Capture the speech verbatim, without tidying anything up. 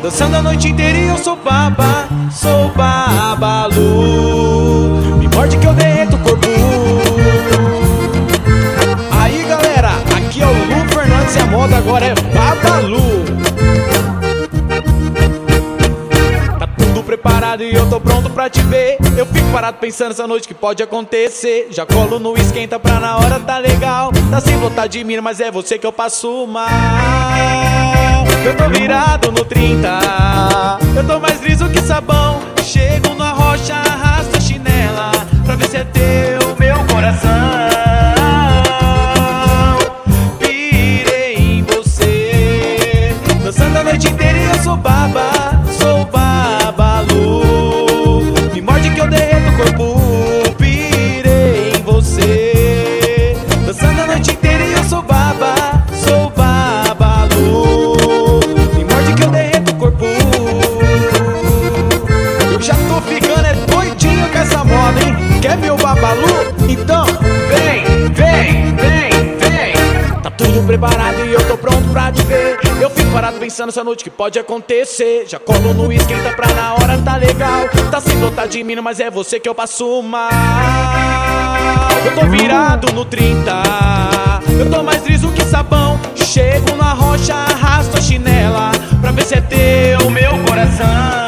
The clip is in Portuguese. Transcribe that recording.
dançando a noite inteira e eu sou baba, sou babalu. Me morde que eu derreto o corpo. Aí galera, aqui é o Lu Fernandes e a moda agora é babalu. Tá tudo preparado e eu tô pronto pra te ver. Eu fico parado pensando essa noite que pode acontecer. Já colo no esquenta pra na hora tá legal. Tá sem vontade de mim, mas é você que eu passo mal. Eu tô virado no trinta, eu tô mais liso que sabão. Chego na rocha, arrasto a chinela pra ver se é teu meu coração. Pirei em você, dançando a noite inteira e eu sou baba, sou babalu. Me morde que eu derreto o corpo. Pirei em você, dançando a noite inteira e eu sou baba, sou babalu. Eu já tô ficando é doidinho com essa moda, hein? Quer ver o babalu? Então vem, vem, vem, vem. Tá tudo preparado e eu tô pronto pra te ver. Eu fico parado pensando essa noite que pode acontecer. Já colo no esquenta pra na hora tá legal. Tá sem vontade de mim, mas é você que eu passo mal. Eu tô virado no trinta, eu tô mais liso que sabão. Chego na rocha, arrasto a chinela pra ver se é teu meu coração.